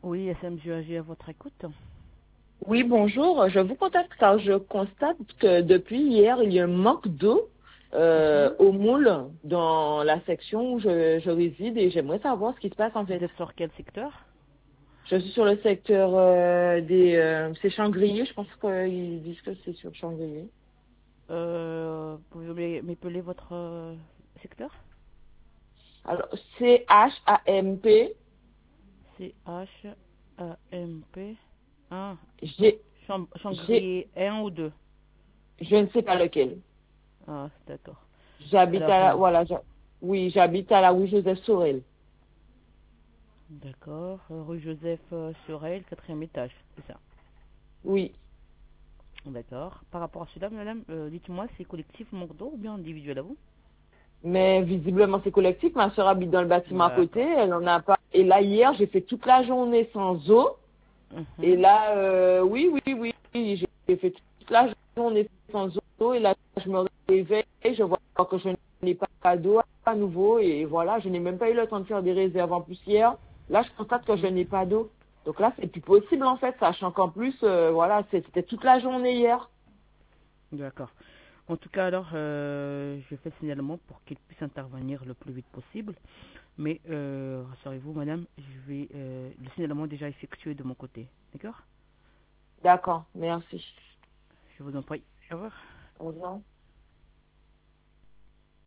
Oui, SMGAG à votre écoute. Oui, bonjour. Je vous contacte car je constate que depuis hier, il y a un manque d'eau Mhm. au moule dans la section où je réside et j'aimerais savoir ce qui se passe en Vous fait. êtes sur quel secteur? Je suis sur le secteur c'est Changrier, je pense qu'ils disent que c'est sur Changrier. Pouvez-vous m'épeler votre secteur? Alors, CHAMP, C-H-A-M-P. Ah, G, G, Changrier 1 ou 2? je ne sais pas lequel. Ah, d'accord. J'habite Alors, à la, voilà, oui, j'habite à la rue Joseph Sorel. d'accord. Rue Joseph Sorel, quatrième étage, c'est ça. Oui. D'accord. Par rapport à cela, madame, dites-moi, c'est collectif manque d'eau ou bien individuel à vous? Mais visiblement c'est collectif. Ma soeur habite dans le bâtiment à côté, D'accord. elle en a pas. Et là hier j'ai fait toute la journée sans eau. Et Mhm. là oui, j'ai fait toute la journée sans eau. Et là je me réveille, je vois que je n'ai pas d'eau à nouveau. Et voilà, je n'ai même pas eu le temps de faire des réserves en plus hier. Là je constate que je Mhm. n'ai pas d'eau. Donc là c'est plus possible en fait, sachant qu'en plus voilà c'était toute la journée hier. D'accord. En tout cas, alors, je fais le signalement pour qu'il puisse intervenir le plus vite possible. Mais rassurez-vous, madame, le signalement est déjà effectué de mon côté. D'accord? D'accord, merci. Je vous en prie. Au revoir. Au revoir.